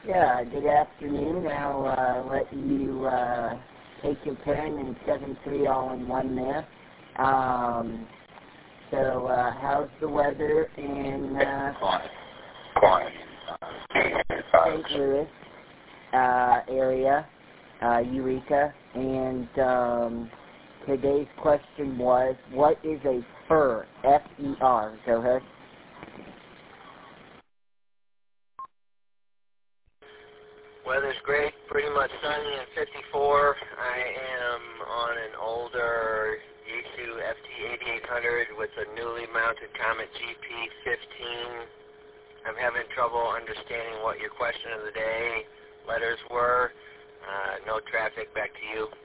Yeah, good afternoon. I'll let you take your turn and 7-3 all in one there. So how's the weather in St. Louis area, Eureka? And today's question was, what is a FER? F-E-R. Go ahead. Weather's great, pretty much sunny and 54. I am on an older Yaesu FT8800 with a newly mounted Comet GP15. I'm having trouble understanding what your question of the day letters were. No traffic, back to you.